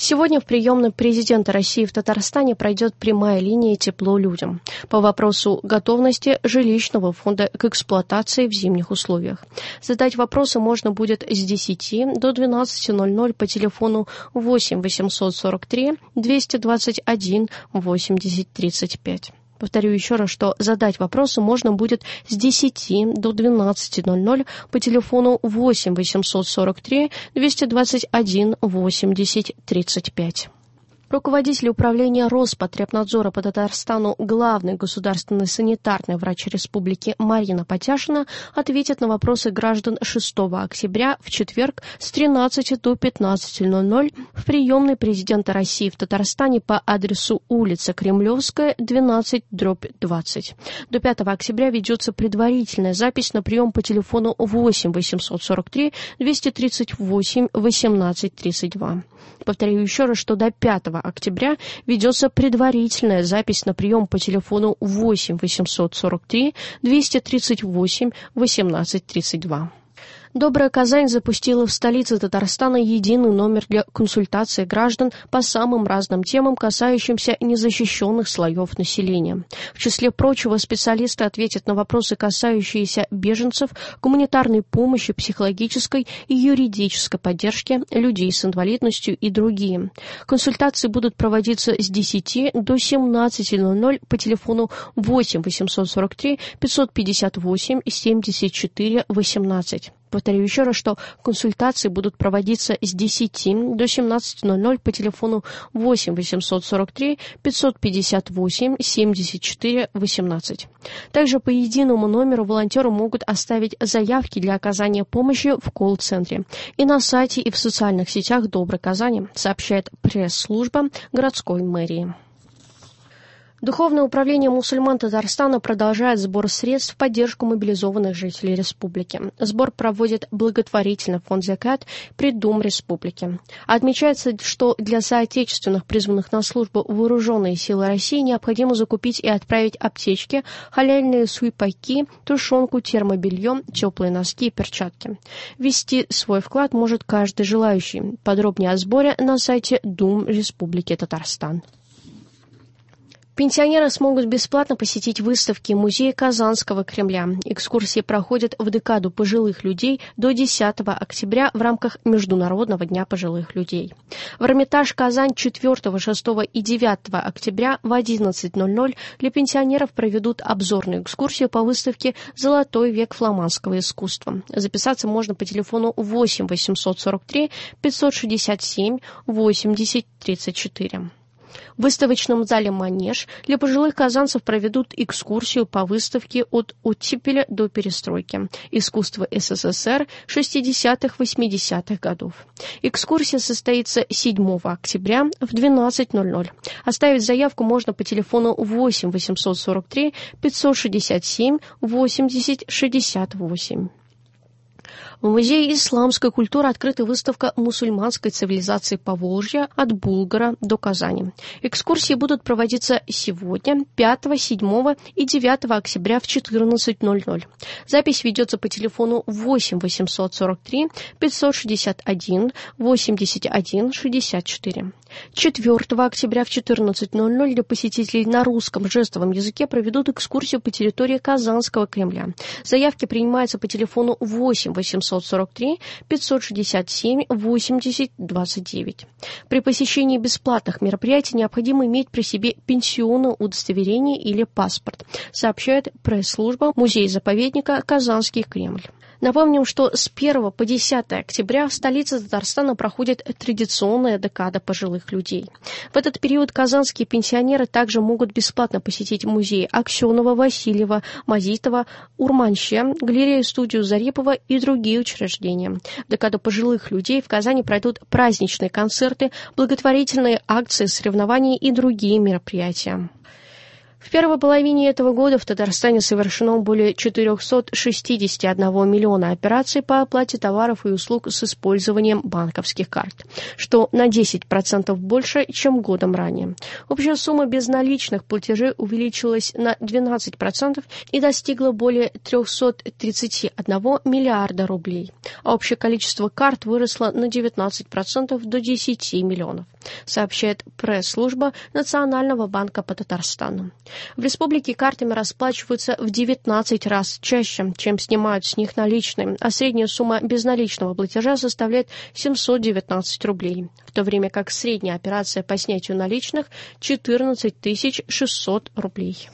Сегодня в приемной президента России в Татарстане пройдет прямая линия «Тепло людям» по вопросу готовности жилищного фонда к эксплуатации в зимних условиях. Задать вопросы можно будет с 10 до 12:00 по телефону 8 843 221 80 35. Повторю еще раз, что задать вопросы можно будет с 10 до 12:00 по телефону 8 843 221 80 35. Руководитель управления Роспотребнадзора по Татарстану, главный государственный санитарный врач республики Марина Потяшина ответит на вопросы граждан 6 октября в четверг с 13 до 15:00 в приемной президента России в Татарстане по адресу улица Кремлевская, 12/20. До 5 октября ведется предварительная запись на прием по телефону 8 843 238 18 32. Повторю еще раз, что до 5 октября ведется предварительная запись на прием по телефону 8 843 238 18 32. Добрая Казань запустила в столице Татарстана единый номер для консультации граждан по самым разным темам, касающимся незащищенных слоев населения. В числе прочего, специалисты ответят на вопросы, касающиеся беженцев, гуманитарной помощи, психологической и юридической поддержки, людей с инвалидностью и другие. Консультации будут проводиться с 10 до 17:00 по телефону 8 843 558 74 18. Повторю еще раз, что консультации будут проводиться с 10 до 17:00 по телефону 8 843 558 74 18. Также по единому номеру волонтеры могут оставить заявки для оказания помощи в колл-центре и на сайте, и в социальных сетях Доброй Казани, сообщает пресс-служба городской мэрии. Духовное управление мусульман Татарстана продолжает сбор средств в поддержку мобилизованных жителей республики. Сбор проводит благотворительный фонд «Закат» при Дум республики. Отмечается, что для соотечественных, призванных на службу в вооруженные силы России, необходимо закупить и отправить аптечки, халяльные суйпайки, тушенку, термобелье, теплые носки и перчатки. Ввести свой вклад может каждый желающий. Подробнее о сборе на сайте Дум республики Татарстан. Пенсионеры смогут бесплатно посетить выставки музея Казанского Кремля. Экскурсии проходят в декаду пожилых людей до 10 октября в рамках Международного дня пожилых людей. В Эрмитаж Казань 4, 6 и 9 октября в 11:00 для пенсионеров проведут обзорную экскурсию по выставке «Золотой век фламандского искусства». Записаться можно по телефону 8 843 567 80 34. В выставочном зале «Манеж» для пожилых казанцев проведут экскурсию по выставке «От оттепеля до перестройки. Искусство СССР 60-80-х годов». Экскурсия состоится 7 октября в 12:00. Оставить заявку можно по телефону 8 843 567 80 68. В Музее исламской культуры открыта выставка мусульманской цивилизации Поволжья от Булгара до Казани. Экскурсии будут проводиться сегодня, 5, 7 и 9 октября в 14:00. Запись ведется по телефону 8 843 561 81 64. 4 октября в 14:00 для посетителей на русском жестовом языке проведут экскурсию по территории Казанского Кремля. Заявки принимаются по телефону 8 843 567 80 29. При посещении бесплатных мероприятий необходимо иметь при себе пенсионное удостоверение или паспорт, сообщает пресс-служба музея-заповедника «Казанский Кремль». Напомним, что с 1 по 10 октября в столице Татарстана проходит традиционная декада пожилых людей. В этот период казанские пенсионеры также могут бесплатно посетить музеи Аксенова, Васильева, Мазитова, Урманче, галерею-студию Зарипова и другие учреждения. В декаду пожилых людей в Казани пройдут праздничные концерты, благотворительные акции, соревнования и другие мероприятия. В первой половине этого года в Татарстане совершено более 461 миллиона операций по оплате товаров и услуг с использованием банковских карт, что на 10% больше, чем годом ранее. Общая сумма безналичных платежей увеличилась на 12% и достигла более 331 миллиарда рублей, а общее количество карт выросло на 19% до 10 миллионов. сообщает пресс-служба Национального банка по Татарстану. В республике картами расплачиваются в 19 раз чаще, чем снимают с них наличные, а средняя сумма безналичного платежа составляет 719 рублей, в то время как средняя операция по снятию наличных – 14 600 рублей.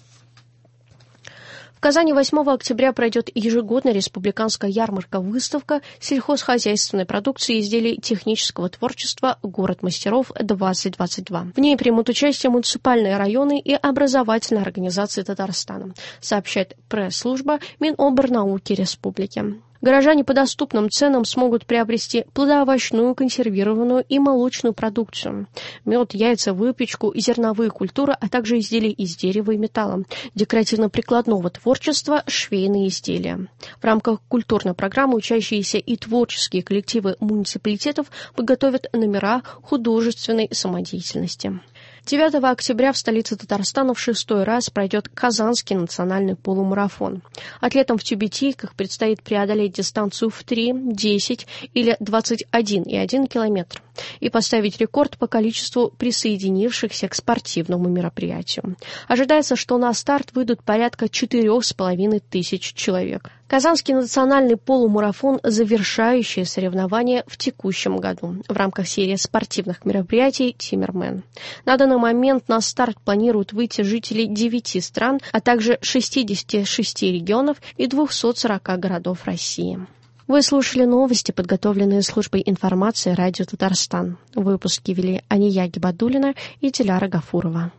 В Казани 8 октября пройдет ежегодная республиканская ярмарка-выставка сельхозхозяйственной продукции и изделий технического творчества «Город мастеров-2022». В ней примут участие муниципальные районы и образовательные организации Татарстана, сообщает пресс-служба Минобрнауки Республики. Горожане по доступным ценам смогут приобрести плодоовощную, консервированную и молочную продукцию, мед, яйца, выпечку, зерновые культуры, а также изделия из дерева и металла, декоративно-прикладного творчества, швейные изделия. В рамках культурной программы учащиеся и творческие коллективы муниципалитетов подготовят номера художественной самодеятельности. 9 октября в столице Татарстана в 6-й раз пройдет Казанский национальный полумарафон. Атлетам в тюбетейках предстоит преодолеть дистанцию в 3, 10 или 21,1 километр и поставить рекорд по количеству присоединившихся к спортивному мероприятию. Ожидается, что на старт выйдут порядка 4,5 тысяч человек. Казанский национальный полумарафон – завершающее соревнование в текущем году в рамках серии спортивных мероприятий «Тиммермен». На данный момент на старт планируют выйти жители 9 стран, а также 66 регионов и 240 городов России. Вы слушали новости, подготовленные службой информации «Радио Татарстан». Выпуски вели Ания Гибадуллина и Диляра Гафурова.